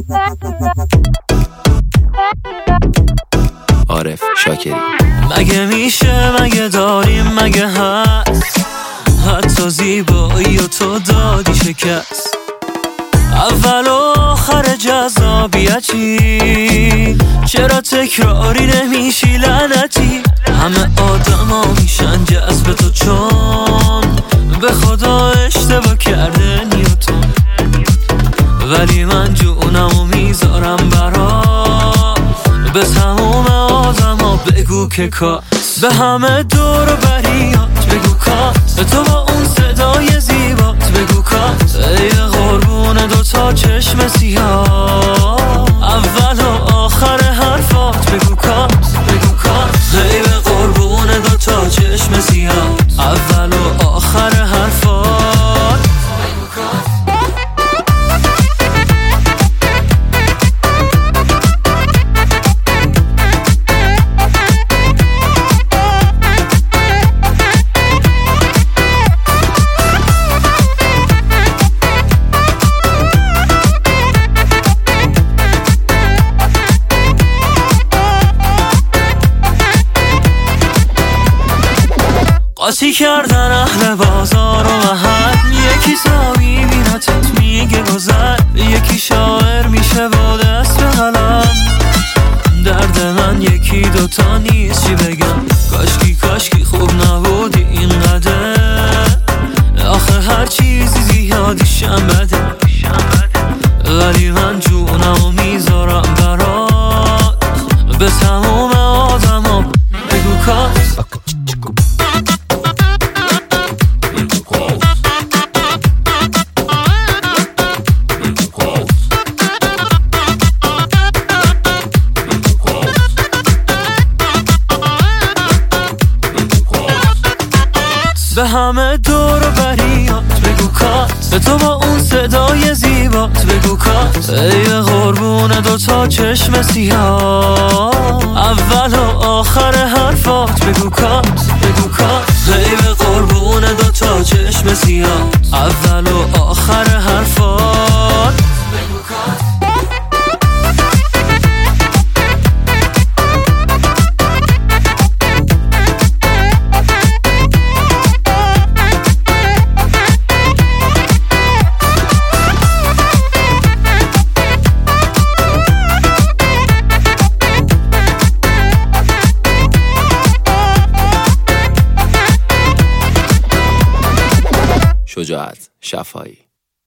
عارف شاکری. مگه میشه، مگه داریم، مگه هست حتی زیبایی و تو دادی شکست؟ اول و آخر جذابیتی، چرا تکراری نمیشی لعنتی؟ همه آدما میشن جذب تو چون به خدا اشتباه کرده نیوتن، ولی من جونمو میذارم برات به تموم آدما بگو که کاس، به همه دور و بریات بگو کاس، تو با اون صدای زیبات بگو کاس، ای قربون دوتا چشم سیاه، اول و آخر حرفات بگو کاس، بگو کاس، ای قربون دوتا چشم سیاه، اول و آخر حرفات بگو کاس. قاطی کردن اهل بازار و محل، یکی تا میبینتت میگه گذر، یکی شاعر میشه با دست به قلم، درد من یکی دوتا نیست چی بگم، کاشکی خوب نبودی اینقدر، آخه هر چیزی زیادیشم بده، ولی من جونمو میذارم برات به تموم آدما بگو کاس. به همه دور و بریات بگو کاس، تو با اون صدای زیبات بگو کاس، ای قربون دوتا چشم سیاه، اول و آخر حرفات بگو کاس، بگو کاس، ای قربون دوتا چشم سیاه، اول و آخر حرفات بگو کاس. شجاعت شفایی.